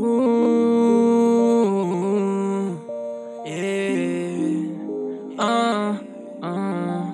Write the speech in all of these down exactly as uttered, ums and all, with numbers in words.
Uh, yeah. uh, uh.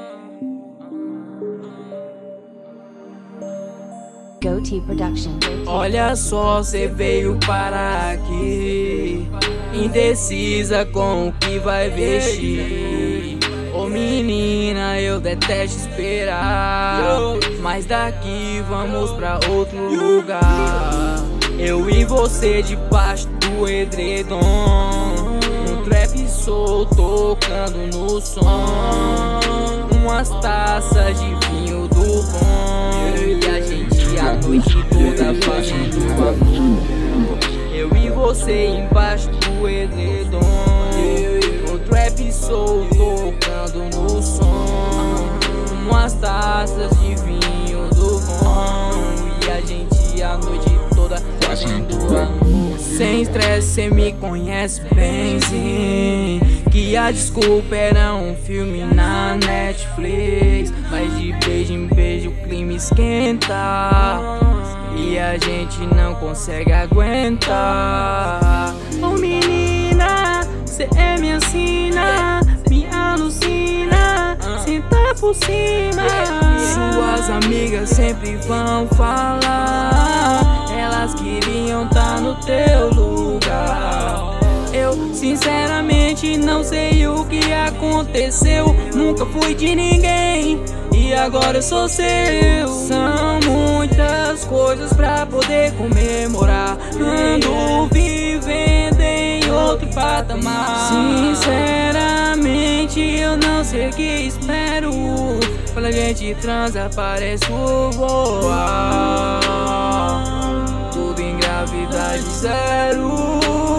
Goatee Production. Olha só, cê veio para aqui, indecisa com o que vai vestir. Ô menina, eu detesto esperar, mas daqui vamos pra outro lugar. Eu e você debaixo do edredom, um trap soul tocando no som, umas taças de vinho do bom, e a gente a noite toda fazendo amor. Eu e você embaixo do edredom, um trap soul tocando no som, umas taças de vinho do bom, e a gente a noite toda fazendo amor. Sem estresse, cê me conhece bem, sim, que a desculpa era um filme na Netflix, mas de beijo em beijo o clima esquenta e a gente não consegue aguentar. Ô menina, cê é minha sina, me alucina, senta por cima. Suas amigas sempre vão falar, elas queriam tá no teu lugar. Eu sinceramente não sei o que aconteceu, nunca fui de ninguém e agora eu sou seu. São muitas coisas pra poder comemorar, ando vivendo em outro patamar. Sinceramente eu não sei o que espero, quando a gente transa parece voar, tudo em gravidade zero.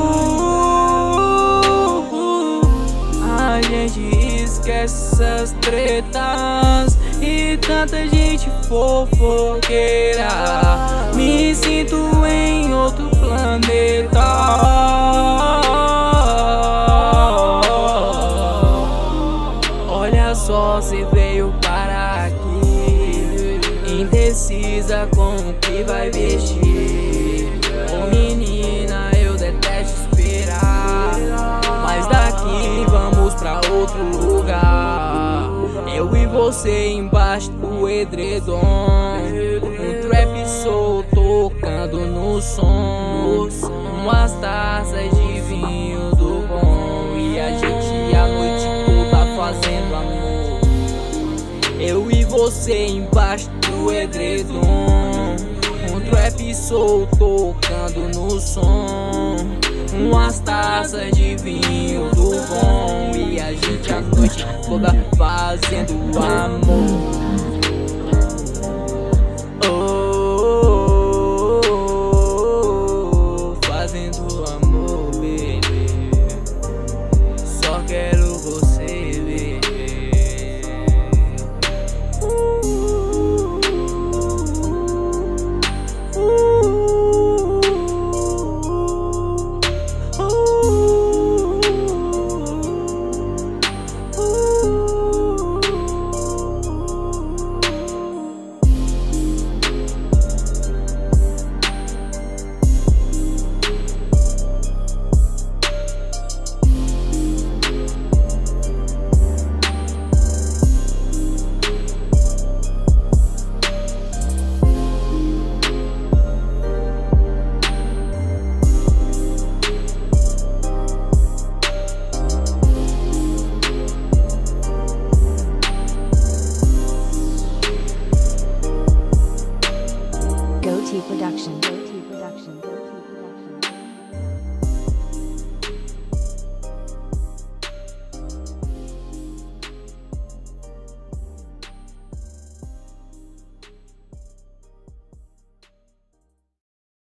A gente esquece essas tretas e tanta gente fofoqueira, me sinto em outro planeta. Olha só, cê veio para aqui, indecisa com o que vai vestir. Ô menina, eu detesto esperar, mas daqui vamos pra outro lugar. Eu e você embaixo do edredom, um trap soul tocando no som, umas taças de vinho do bom, e a gente a noite toda fazendo amor. Eu e você embaixo do edredom, um trap soul tocando no som, umas taças de vinho do bom, e a gente a noite toda fazendo amor. Oh, oh, oh, oh, fazendo amor, baby. Só quero você, baby. Uh, uh, uh, Goatee Production. Goatee Production. Goatee Production.